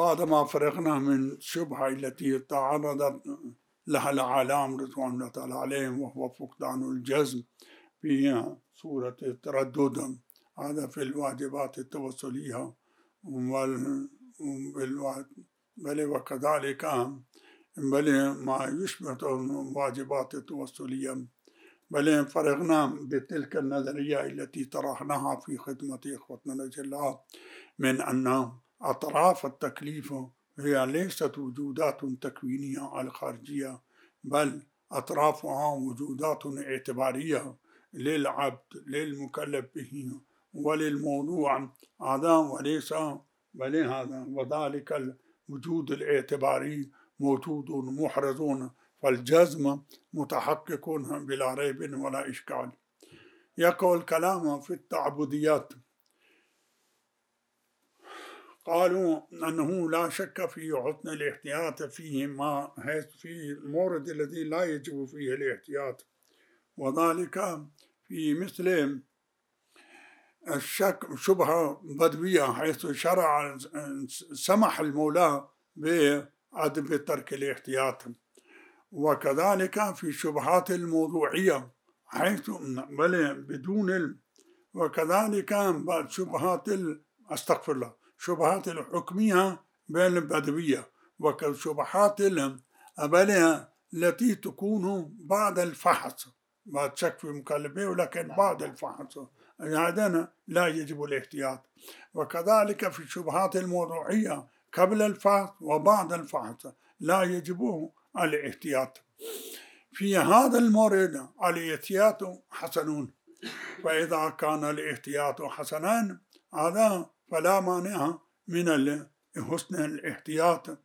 بعدما فرغنا من الشبهة التي تعرضت لها العالم رضوان الله تعالى عليهم، وهو فقدان الجزم في صورة التردد، هذا في الواجبات التوسلية، بل وكذلك بل ما يشبه الواجبات التوسلية، بل فرغنا بتلك النظرية التي طرحناها في خدمة إخوتنا الأجلاء من أن أطراف التكليف هي ليست وجودات تكوينية الخارجية، بل أطرافها وجودات اعتبارية للعبد للمكلف به وللموضوع هذا، وليس بل هذا، وذلك الوجود الاعتباري موجود محرز، فالجزم متحقق بلا ريب ولا إشكال. يقول كلامه في التعبديات، قالوا أنه لا شك في حسن الاحتياط فيه ما حيث في المورد الذي لا يجب فيه الاحتياط، وذلك في مثل الشك شبهة بدوية، حيث سمح المولى بعدم ترك الاحتياط، وكذلك في شبهات الموضوعية حيث بل بدون وكذلك شبهات استغفر الله شبهات الحكمية بين البدوية، وكشبهات التي تكون بعد الفحص، بعد شك في مكلفه ولكن بعد الفحص، هذا لا يجب الاحتياط. وكذلك في الشبهات الموضوعية قبل الفحص وبعد الفحص لا يجب الاحتياط. في هذا المورد الاحتياط حسن، فإذا كان الاحتياط حسنا هذا فلا مانع من حسن الاحتياط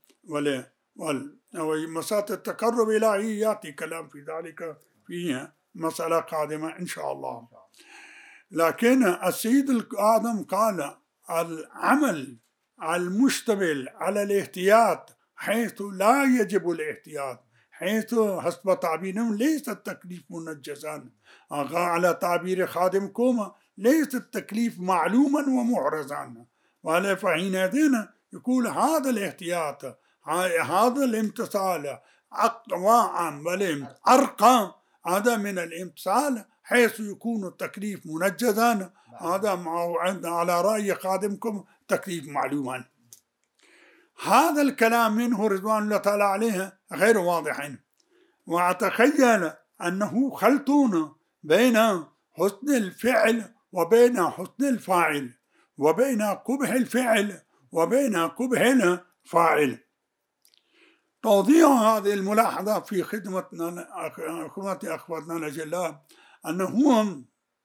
ومسألة التقرب إلهي يأتي كلام في ذلك في مسألة قادمة إن شاء الله. لكن السيد الآدم قال العمل المشتمل على الاحتياط حيث لا يجب الاحتياط، حيث حسب تعبيرهم ليس التكليف منجزا، على تعبير خادمكم ليس التكليف معلوما ومحرزا، فحينئذ يقول هذا الاحتياط هذا الامتثال أقوى بل أرقى هذا من الامتثال حيث يكون التكليف منجزا، هذا على رأي خادمكم تكليف معلوما. هذا الكلام منه رضوان الله تعالى عليه غير واضح، وأتخيل أنه خلط بين حسن الفعل وبين حسن الفاعل، وبين قبح الفعل وبين قبح الفاعل. توضيح هذه الملاحظة في خدمة أخواتنا الأجلاء أنه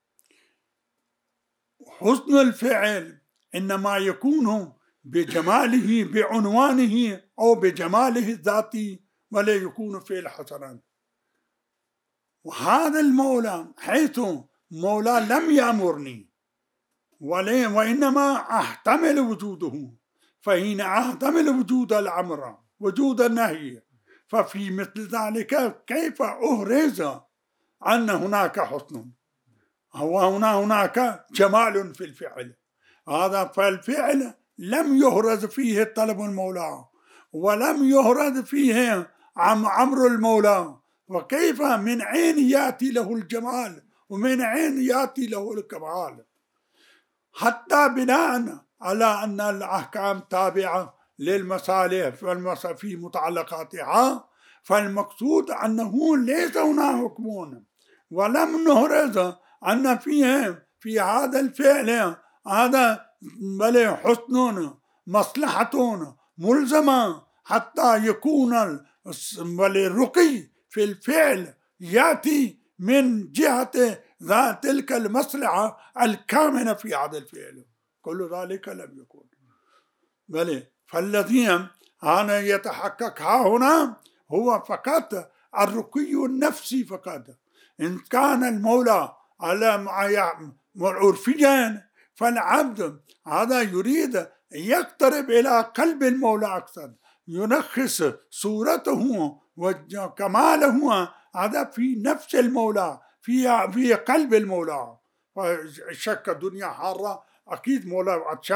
حسن الفعل إنما يكون بجماله بعنوانه أو بجماله الذاتي، ولا يكون فعل حسنا. وهذا المولى حيث مولى لم يأمرني وإنما أحتمل وجوده، فحين أحتمل وجود الأمر وجود النهي، ففي مثل ذلك كيف أهرز أن هناك حسن هناك جمال في الفعل هذا؟ فالفعل لم يهرز فيه طلب المولى ولم يهرز فيه أمر المولى، وكيف من عين يأتي له الجمال ومن عين يأتي له الكمال؟ حتى بناء على أن الأحكام تابعة للمصالح في متعلقاتها، فالمقصود أنه ليس هناك حكم، ولم نهرز أن في هذا الفعل هذا بل حسن مصلحة ملزمة، حتى يكون الرقي في الفعل يأتي من جهة ذات تلك المصلحة الكامنة في هذا الفعل. كل ذلك لم يكن، بل فالذي أنا يتحقق هنا هو فقط الرقي النفسي فقط. إن كان المولى على عرفيا فالعبد هذا يريد يقترب إلى قلب المولى أكثر، ينخص صورته وكماله هذا في نفس المولى، في قلب المولى. شك الدنيا حارة، أكيد مولى عطشان،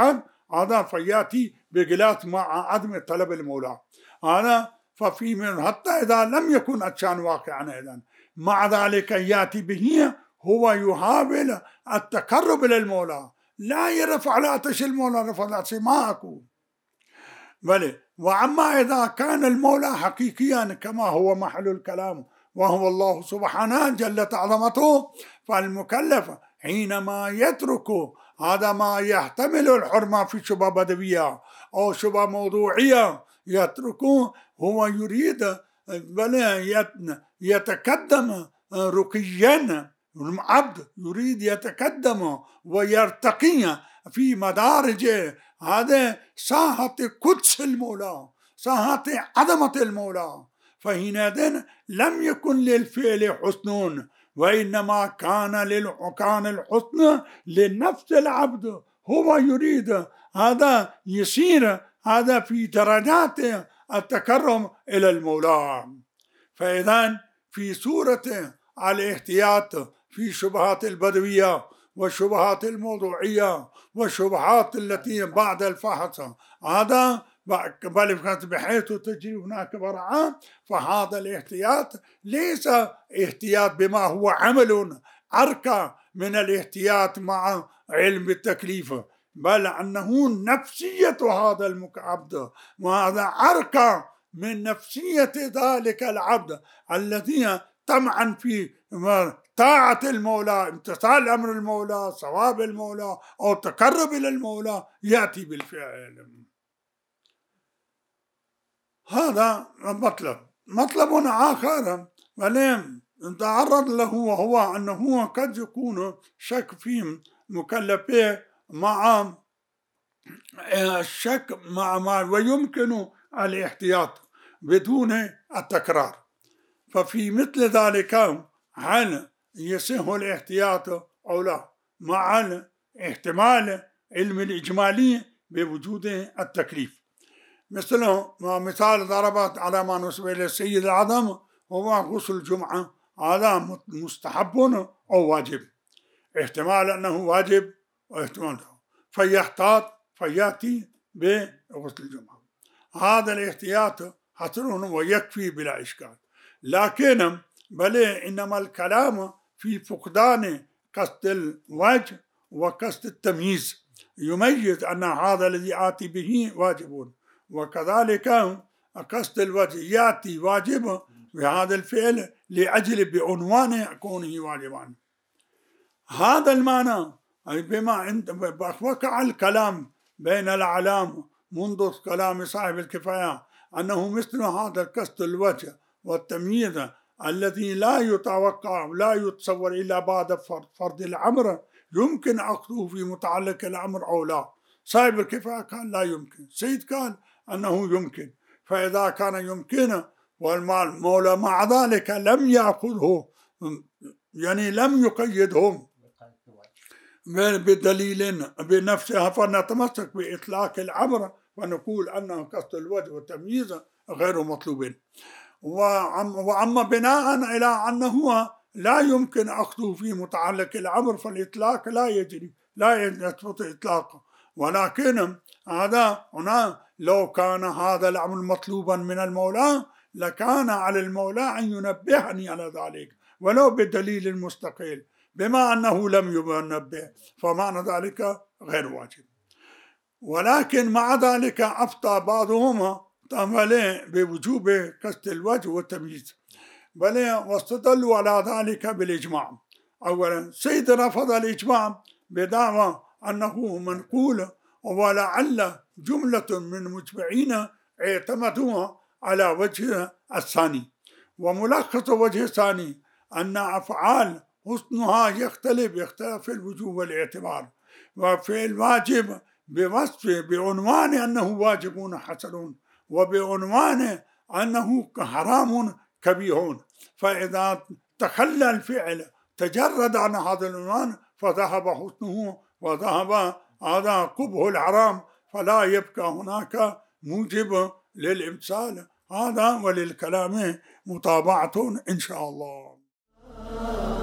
هذا فياتي بغلاط مع عدم طلب المولى. هذا ففي من حتى إذا لم يكن الشأن واقعا أيضا مع ذلك يأتي به هو يحاول التقرب إلى المولى، لا يرفع العطش المولى رفع العطش ما أكون بل. وأما إذا كان المولى حقيقيا كما هو محل الكلام وهو الله سبحانه جلت عظمته، فالمكلف حينما يترك هذا ما يحتمل الحرمة في شبهة بدوية أو شبهة موضوعية يتركه، هو يريد بل يتقدم رقيا، العبد يريد يتقدم ويرتقي في مدارج هذا ساحة قدس المولى، ساحة عظمة المولى. فحينئذ لم يكن للفعل حسن، وإنما كان الحسن لنفس العبد، هو يريد هذا يسير هذا في درجات التكرم إلى المولى. فإذا في سورة الاحتياط في شبهات البدوية والشبهات الموضوعية والشبهات التي بعد الفحص هذا بل بحيث تجري هناك براءة، فهذا الاحتياط ليس احتياط بما هو عمل أرقى من الاحتياط مع علم التكليف، بل أنه نفسية هذا العبد، وهذا أرقى من نفسية ذلك العبد الذي طمعا في طاعة المولى، امتثال أمر المولى، ثواب المولى أو تقرب إلى المولى يأتي بالفعل. هذا مطلب آخر ولم نتعرض له، وهو أنه قد يكون شك في مكلفيه مع الشك مع ويمكن الاحتياط بدون التكرار. ففي مثل ذلك هل يصح الاحتياط أو لا مع الاحتمال علم الإجمالي بوجود التكليف؟ مثال ضربت على ما نسب إلى السيد العظم هو غسل الجمعة، هذا مستحب أو واجب، احتمال أنه واجب واحتمال فيحتاط فيأتي بغسل الجمعة. هذا الاحتياط حصر ويكفي بلا إشكال، لكن بل إنما الكلام في فقدان قصد الوجه وقصد التمييز، يميز أن هذا الذي آتي به واجب، وكذلك قصد الوجه يأتي واجب بهذا الفعل لأجل بعنوان كونه واجبا. هذا المعنى أي بما وقع الكلام بين الأعلام منذ كلام صاحب الكفاية أنه مثل هذا قصد الوجه والتمييز الذي لا يتوقع ولا يتصور إلا بعد فرض الأمر يمكن أخذه في متعلق الأمر أو لا. صاحب الكفاية قال لا يمكن، سيد قال أنه يمكن. فإذا كان يمكن والمولى مع ذلك لم يأخذه، يعني لم يقيدهم بدليل بنفسها، فنتمسك بإطلاق الأمر ونقول أنه قصد الوجه والتمييز غير مطلوب. وأما بناء إلى أنه لا يمكن أخذه في متعلق الأمر فالإطلاق لا يجري، لا يثبت إطلاقه. ولكن هذا هنا لو كان هذا الأمر مطلوبا من المولى لكان على المولى أن ينبهني على ذلك ولو بدليل مستقل، بما أنه لم ينبه فمعنى ذلك غير واجب. ولكن مع ذلك أفتى بعضهما بوجوب قصد الوجه والتمييز، بل واستدلوا على ذلك بالإجماع. أولا سيد رفض الإجماع بدعوى أنه منقول، ولعل جملة من مجمعين اعتمدوها على وجه الثاني. وملخص وجه الثاني أن أفعال حسنها يختلف الوجوب والاعتبار، وفي الواجب بوصف بعنوان أنه واجب حسن وبعنوان أنه حرام كبير، فإذا تخلى الفعل تجرد عن هذا العنوان فذهب حسنه وذهب هذا قبح الحرام، فلا يبقى هناك موجب للإمثال. هذا وللكلام متابعة إن شاء الله.